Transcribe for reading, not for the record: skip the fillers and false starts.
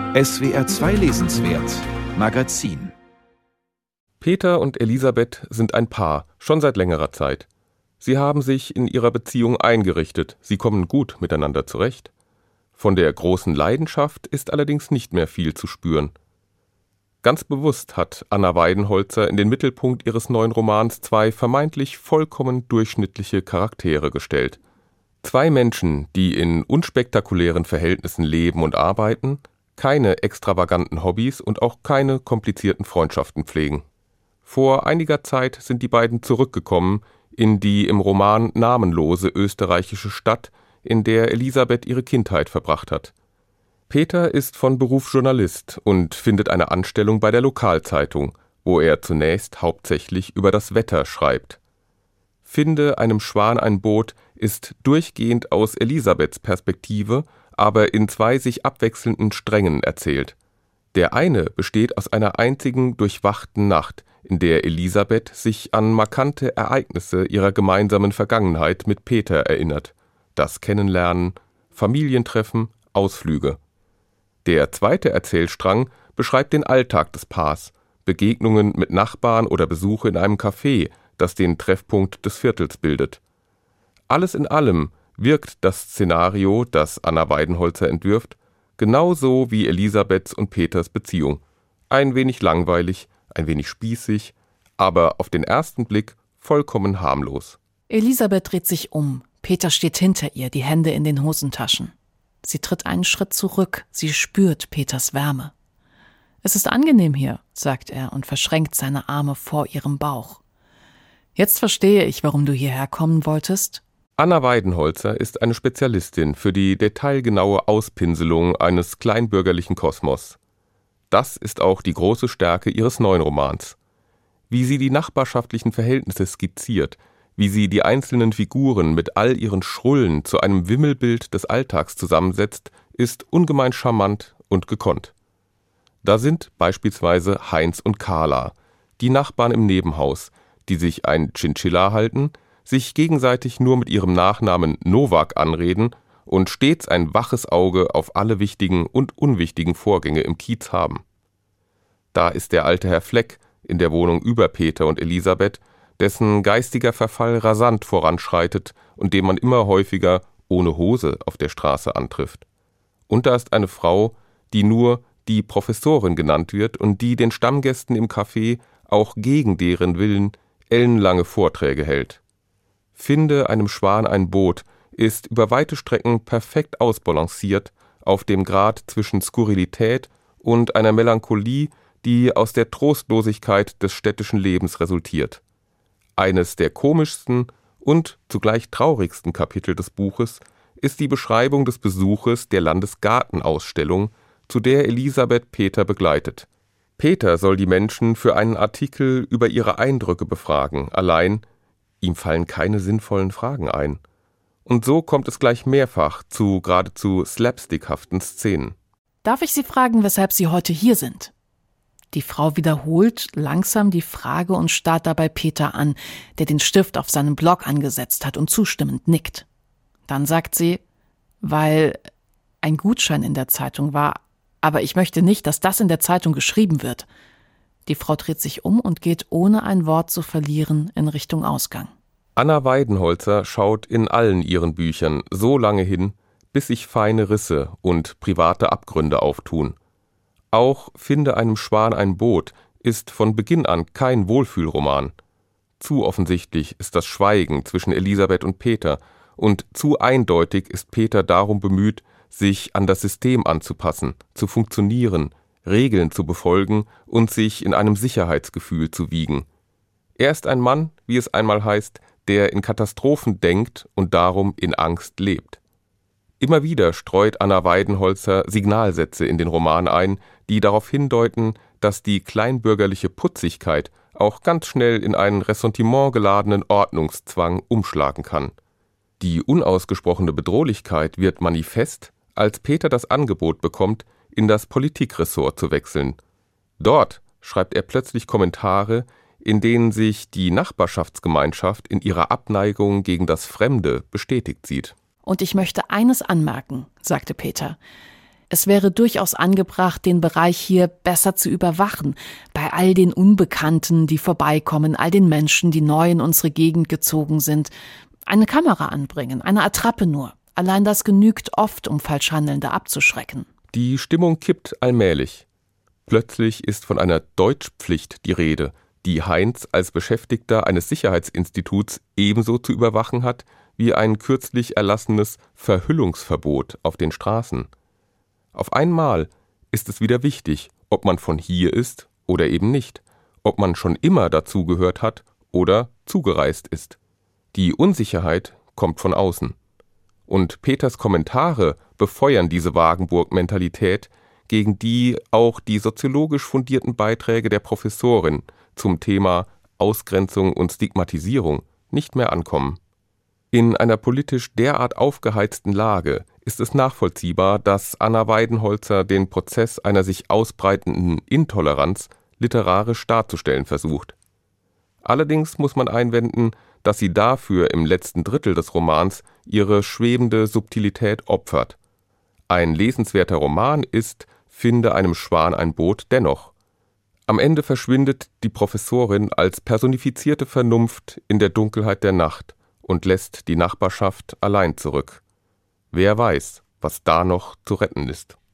SWR 2 Lesenswert Magazin. Peter und Elisabeth sind ein Paar, schon seit längerer Zeit. Sie haben sich in ihrer Beziehung eingerichtet, sie kommen gut miteinander zurecht. Von der großen Leidenschaft ist allerdings nicht mehr viel zu spüren. Ganz bewusst hat Anna Weidenholzer in den Mittelpunkt ihres neuen Romans zwei vermeintlich vollkommen durchschnittliche Charaktere gestellt. Zwei Menschen, die in unspektakulären Verhältnissen leben und arbeiten, keine extravaganten Hobbys und auch keine komplizierten Freundschaften pflegen. Vor einiger Zeit sind die beiden zurückgekommen in die im Roman namenlose österreichische Stadt, in der Elisabeth ihre Kindheit verbracht hat. Peter ist von Beruf Journalist und findet eine Anstellung bei der Lokalzeitung, wo er zunächst hauptsächlich über das Wetter schreibt. Finde einem Schwan ein Boot ist durchgehend aus Elisabeths Perspektive, aber in zwei sich abwechselnden Strängen erzählt. Der eine besteht aus einer einzigen durchwachten Nacht, in der Elisabeth sich an markante Ereignisse ihrer gemeinsamen Vergangenheit mit Peter erinnert. Das Kennenlernen, Familientreffen, Ausflüge. Der zweite Erzählstrang beschreibt den Alltag des Paars, Begegnungen mit Nachbarn oder Besuche in einem Café, das den Treffpunkt des Viertels bildet. Alles in allem wirkt das Szenario, das Anna Weidenholzer entwirft, genauso wie Elisabeths und Peters Beziehung. Ein wenig langweilig, ein wenig spießig, aber auf den ersten Blick vollkommen harmlos. Elisabeth dreht sich um. Peter steht hinter ihr, die Hände in den Hosentaschen. Sie tritt einen Schritt zurück. Sie spürt Peters Wärme. »Es ist angenehm hier«, sagt er und verschränkt seine Arme vor ihrem Bauch. »Jetzt verstehe ich, warum du hierher kommen wolltest.« Anna Weidenholzer ist eine Spezialistin für die detailgenaue Auspinselung eines kleinbürgerlichen Kosmos. Das ist auch die große Stärke ihres neuen Romans. Wie sie die nachbarschaftlichen Verhältnisse skizziert, wie sie die einzelnen Figuren mit all ihren Schrullen zu einem Wimmelbild des Alltags zusammensetzt, ist ungemein charmant und gekonnt. Da sind beispielsweise Heinz und Carla, die Nachbarn im Nebenhaus, die sich ein Chinchilla halten, sich gegenseitig nur mit ihrem Nachnamen Nowak anreden und stets ein waches Auge auf alle wichtigen und unwichtigen Vorgänge im Kiez haben. Da ist der alte Herr Fleck in der Wohnung über Peter und Elisabeth, dessen geistiger Verfall rasant voranschreitet und den man immer häufiger ohne Hose auf der Straße antrifft. Und da ist eine Frau, die nur die Professorin genannt wird und die den Stammgästen im Café auch gegen deren Willen ellenlange Vorträge hält. Finde einem Schwan ein Boot ist über weite Strecken perfekt ausbalanciert auf dem Grat zwischen Skurrilität und einer Melancholie, die aus der Trostlosigkeit des städtischen Lebens resultiert. Eines der komischsten und zugleich traurigsten Kapitel des Buches ist die Beschreibung des Besuches der Landesgartenausstellung, zu der Elisabeth Peter begleitet. Peter soll die Menschen für einen Artikel über ihre Eindrücke befragen, allein ihm fallen keine sinnvollen Fragen ein. Und so kommt es gleich mehrfach zu geradezu slapstickhaften Szenen. »Darf ich Sie fragen, weshalb Sie heute hier sind?« Die Frau wiederholt langsam die Frage und starrt dabei Peter an, der den Stift auf seinem Block angesetzt hat und zustimmend nickt. Dann sagt sie, weil ein Gutschein in der Zeitung war, aber ich möchte nicht, dass das in der Zeitung geschrieben wird. Die Frau dreht sich um und geht, ohne ein Wort zu verlieren, in Richtung Ausgang. Anna Weidenholzer schaut in allen ihren Büchern so lange hin, bis sich feine Risse und private Abgründe auftun. Auch Finde einem Schwan ein Boot ist von Beginn an kein Wohlfühlroman. Zu offensichtlich ist das Schweigen zwischen Elisabeth und Peter und zu eindeutig ist Peter darum bemüht, sich an das System anzupassen, zu funktionieren, Regeln zu befolgen und sich in einem Sicherheitsgefühl zu wiegen. Er ist ein Mann, wie es einmal heißt, der in Katastrophen denkt und darum in Angst lebt. Immer wieder streut Anna Weidenholzer Signalsätze in den Roman ein, die darauf hindeuten, dass die kleinbürgerliche Putzigkeit auch ganz schnell in einen ressentimentgeladenen Ordnungszwang umschlagen kann. Die unausgesprochene Bedrohlichkeit wird manifest, als Peter das Angebot bekommt, in das Politikressort zu wechseln. Dort schreibt er plötzlich Kommentare, in denen sich die Nachbarschaftsgemeinschaft in ihrer Abneigung gegen das Fremde bestätigt sieht. »Und ich möchte eines anmerken«, sagte Peter. Es wäre durchaus angebracht, den Bereich hier besser zu überwachen, bei all den Unbekannten, die vorbeikommen, all den Menschen, die neu in unsere Gegend gezogen sind. Eine Kamera anbringen, eine Attrappe nur. Allein das genügt oft, um Falschhandelnde abzuschrecken. Die Stimmung kippt allmählich. Plötzlich ist von einer Deutschpflicht die Rede, die Heinz als Beschäftigter eines Sicherheitsinstituts ebenso zu überwachen hat, wie ein kürzlich erlassenes Verhüllungsverbot auf den Straßen. Auf einmal ist es wieder wichtig, ob man von hier ist oder eben nicht, ob man schon immer dazugehört hat oder zugereist ist. Die Unsicherheit kommt von außen. Und Peters Kommentare befeuern diese Wagenburg-Mentalität, gegen die auch die soziologisch fundierten Beiträge der Professorin zum Thema Ausgrenzung und Stigmatisierung nicht mehr ankommen. In einer politisch derart aufgeheizten Lage ist es nachvollziehbar, dass Anna Weidenholzer den Prozess einer sich ausbreitenden Intoleranz literarisch darzustellen versucht. Allerdings muss man einwenden, dass sie dafür im letzten Drittel des Romans ihre schwebende Subtilität opfert. Ein lesenswerter Roman ist »Finde einem Schwan ein Boot« dennoch. Am Ende verschwindet die Professorin als personifizierte Vernunft in der Dunkelheit der Nacht und lässt die Nachbarschaft allein zurück. Wer weiß, was da noch zu retten ist.